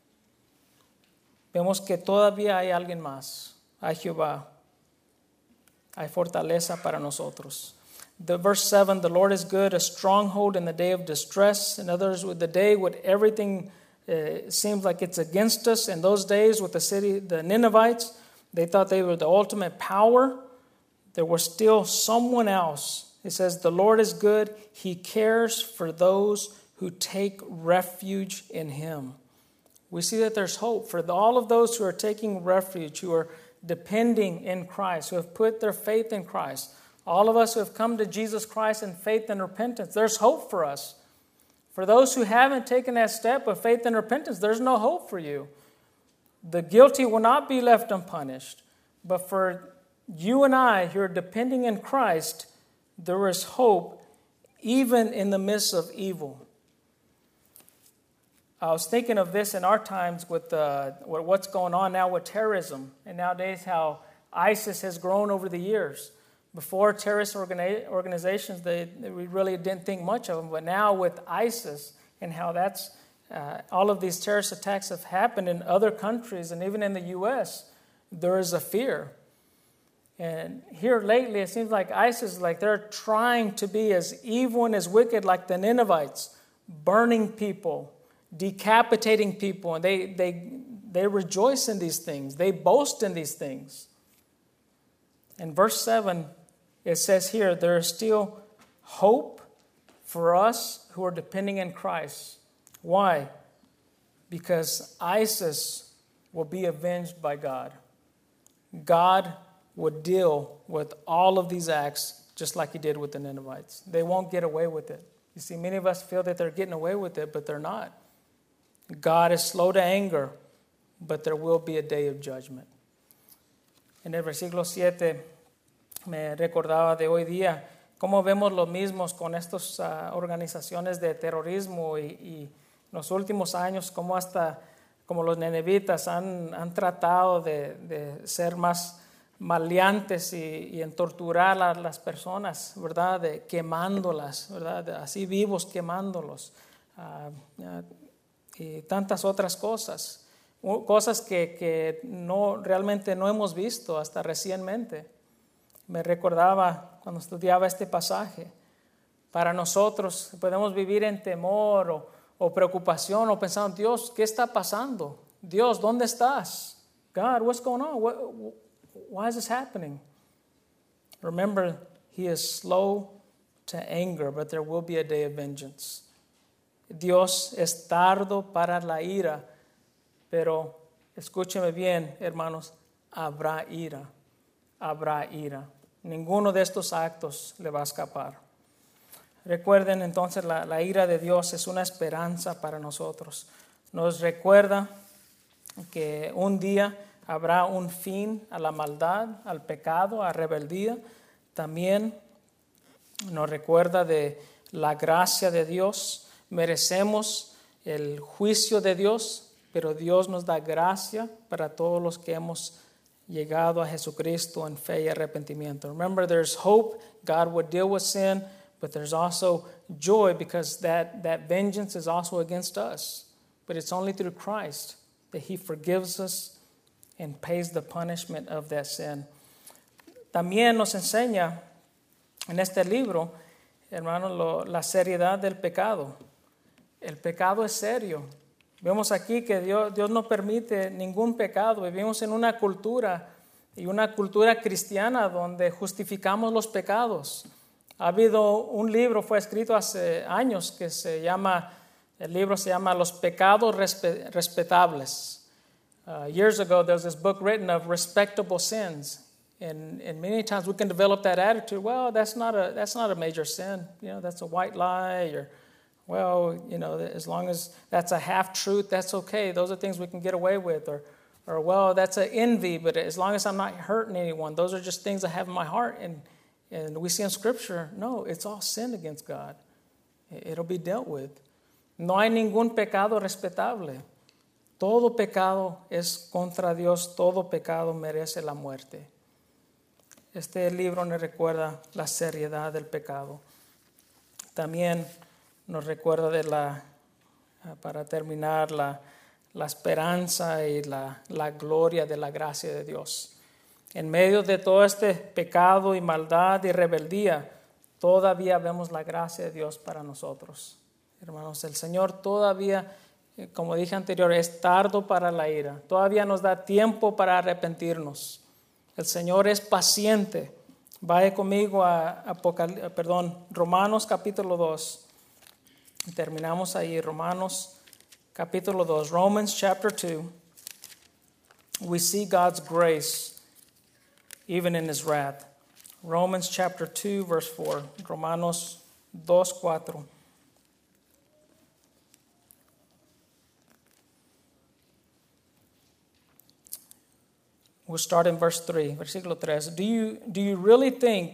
Vemos que todavía hay alguien más. Hay Jehová, hay fortaleza para nosotros. The verse seven, the Lord is good, a stronghold in the day of distress. In others, with the day when everything uh, seems like it's against us. In those days with the city, the Ninevites, they thought they were the ultimate power. There was still someone else. It says, the Lord is good. He cares for those who take refuge in Him. We see that there's hope for all of those who are taking refuge, who are depending in Christ, who have put their faith in Christ. All of us who have come to Jesus Christ in faith and repentance, there's hope for us. For those who haven't taken that step of faith and repentance, there's no hope for you. The guilty will not be left unpunished. But for you and I who are depending in Christ, there is hope even in the midst of evil. I was thinking of this in our times with uh, what's going on now with terrorism, and nowadays how ISIS has grown over the years. Before, terrorist organi- organizations, they, they, we really didn't think much of them, but now with ISIS and how that's uh, all of these terrorist attacks have happened in other countries and even in the U S, there is a fear. And here lately, it seems like ISIS, like they're trying to be as evil and as wicked like the Ninevites, burning people, decapitating people, and they, they, they rejoice in these things. They boast in these things. In verse seven, it says here, there is still hope for us who are depending in Christ. Why? Because ISIS will be avenged by God. God would deal with all of these acts just like He did with the Ninevites. They won't get away with it. You see, many of us feel that they're getting away with it, but they're not. God is slow to anger, but there will be a day of judgment. En el versículo siete me recordaba de hoy día cómo vemos lo mismos con estas uh, organizaciones de terrorismo y, y en los últimos años cómo hasta como los ninevitas han, han tratado de, de ser más maleantes y, y en torturar a las personas, ¿verdad? De, quemándolas, ¿verdad? De, así vivos quemándolos. Uh, uh, y tantas otras cosas, cosas que, que no, realmente no hemos visto hasta recientemente. Me recordaba cuando estudiaba este pasaje, para nosotros podemos vivir en temor o, o preocupación o pensando, Dios, ¿qué está pasando? Dios, ¿dónde estás? God, what's going on? What, why is this happening? Remember, He is slow to anger, but there will be a day of vengeance. Dios es tardo para la ira, pero escúcheme bien, hermanos, habrá ira, habrá ira. Ninguno de estos actos le va a escapar. Recuerden entonces, la, la ira de Dios es una esperanza para nosotros. Nos recuerda que un día habrá un fin a la maldad, al pecado, a la rebeldía. También nos recuerda de la gracia de Dios. Merecemos el juicio de Dios, pero Dios nos da gracia para todos los que hemos llegado a Jesucristo en fe y arrepentimiento. Remember, there's hope. God would deal with sin, but there's also joy because that, that vengeance is also against us. But it's only through Christ that He forgives us and pays the punishment of that sin. También nos enseña en este libro hermanos, lo, la seriedad del pecado. El pecado es serio. Vemos aquí que Dios, Dios no permite ningún pecado. Vivimos en una cultura y una cultura cristiana donde justificamos los pecados. Ha habido un libro, fue escrito hace años, que se llama, el libro se llama Los pecados respe- respetables. Uh, years ago, there was this book written of respectable sins. And, and many times we can develop that attitude, well, that's not a that's not a major sin. You know, that's a white lie, or, well, you know, as long as that's a half-truth, that's okay. Those are things we can get away with. Or, or well, that's an envy, but as long as I'm not hurting anyone, those are just things I have in my heart. And, and we see in Scripture, no, it's all sin against God. It'll be dealt with. No hay ningún pecado respetable. Todo pecado es contra Dios, todo pecado merece la muerte. Este libro nos recuerda la seriedad del pecado. También nos recuerda de la, para terminar, la, la esperanza y la, la gloria de la gracia de Dios. En medio de todo este pecado y maldad y rebeldía, todavía vemos la gracia de Dios para nosotros. Hermanos, el Señor todavía, como dije anterior, es tardo para la ira. Todavía nos da tiempo para arrepentirnos. El Señor es paciente. Vaya conmigo a Apocal- perdón, Romanos capítulo dos. Terminamos ahí, Romanos capítulo dos. Romans chapter two. We see God's grace even in His wrath. Romans chapter two, verse four. Romanos dos, cuatro. We'll start in verse three, versículo tres. Do you, do you really think,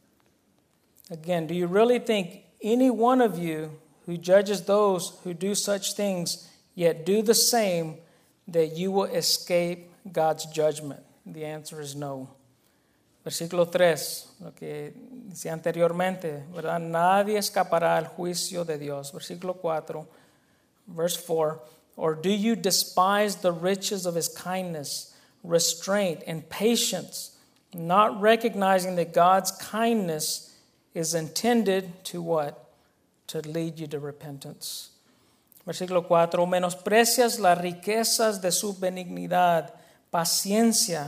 again, do you really think any one of you who judges those who do such things, yet do the same, that you will escape God's judgment? The answer is no. Versículo tres, lo que decía anteriormente, ¿verdad? Nadie escapará al juicio de Dios. Versículo cuatro, verse four. Or do you despise the riches of His kindness, restraint, and patience, not recognizing that God's kindness is intended to what? To lead you to repentance. Versículo cuatro. Menosprecias las riquezas de su benignidad, paciencia,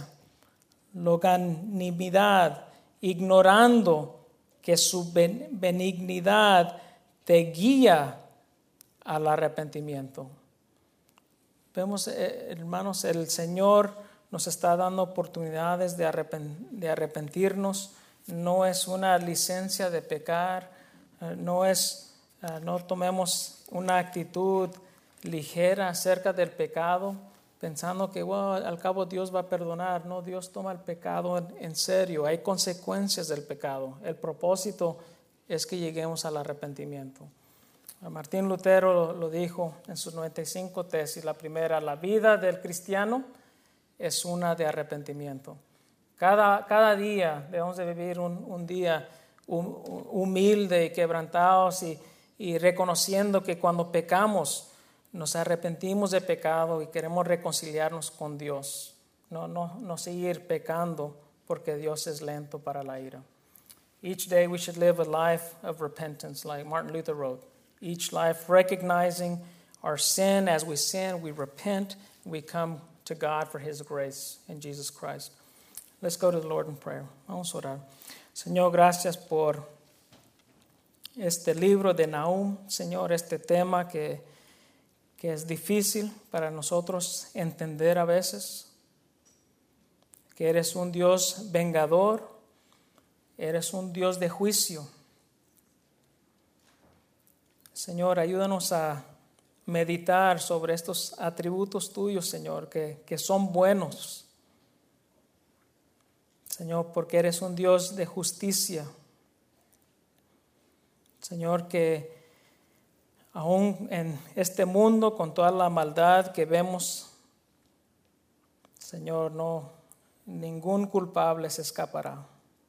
longanimidad, ignorando que su benignidad te guía al arrepentimiento. Vemos, hermanos, el Señor nos está dando oportunidades de, arrepent- de arrepentirnos. No es una licencia de pecar. Uh, no es, uh, no tomemos una actitud ligera acerca del pecado, pensando que, well, al cabo Dios va a perdonar. No, Dios toma el pecado en, en serio. Hay consecuencias del pecado. El propósito es que lleguemos al arrepentimiento. Martín Lutero lo, lo dijo en sus noventa y cinco tesis. La primera, la vida del cristiano es una de arrepentimiento. Cada, cada día debemos de vivir un, un día hum, humilde y quebrantados y, y reconociendo que cuando pecamos nos arrepentimos de pecado y queremos reconciliarnos con Dios. No, no, no seguir pecando porque Dios es lento para la ira. Each day we should live a life of repentance, like Martin Luther wrote. Each life recognizing our sin. As we sin, we repent, we come to God for His grace in Jesus Christ. Let's go to the Lord in prayer. Vamos a orar. Señor, gracias por este libro de Nahum, Señor, este tema que, que es difícil para nosotros entender a veces, que eres un Dios vengador, eres un Dios de juicio. Señor, ayúdanos a meditar sobre estos atributos tuyos, Señor, que, que son buenos. Señor, porque eres un Dios de justicia. Señor, que aún en este mundo, con toda la maldad que vemos, Señor, no, ningún culpable se escapará.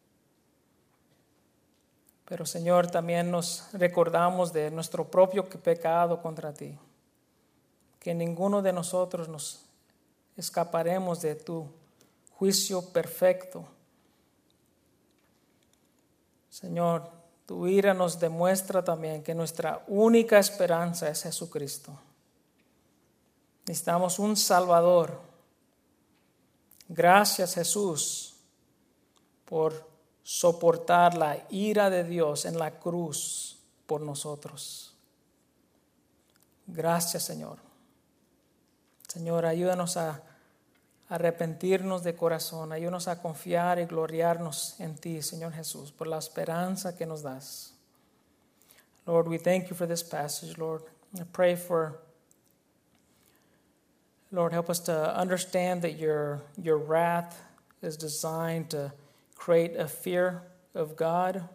Pero, Señor, también nos recordamos de nuestro propio pecado contra ti, que ninguno de nosotros nos escaparemos de tu juicio perfecto. Señor, Tu ira nos demuestra también que nuestra única esperanza es Jesucristo. Necesitamos un Salvador. Gracias, Jesús, por soportar la ira de Dios en la cruz por nosotros. Gracias, Señor. Señor, ayúdanos a arrepentirnos de corazón, ayúdanos a confiar y gloriarnos en ti, Señor Jesús, por la esperanza que nos das. Lord, we thank you for this passage, Lord. I pray for, Lord, help us to understand that your, your wrath is designed to create a fear of God,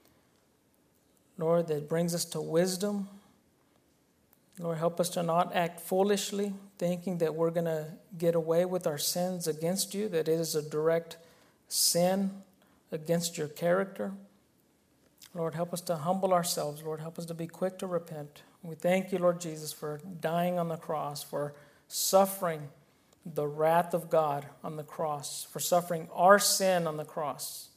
Lord, that brings us to wisdom. Lord, help us to not act foolishly, thinking that we're going to get away with our sins against you, that it is a direct sin against your character. Lord, help us to humble ourselves. Lord, help us to be quick to repent. We thank you, Lord Jesus, for dying on the cross, for suffering the wrath of God on the cross, for suffering our sin on the cross.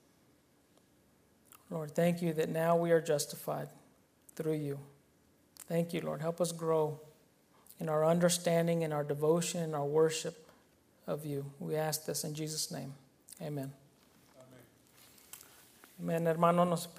Lord, thank you that now we are justified through you. Thank you, Lord. Help us grow in our understanding, in our devotion, in our worship of you. We ask this in Jesus' name. Amen. Amen, hermano. Nos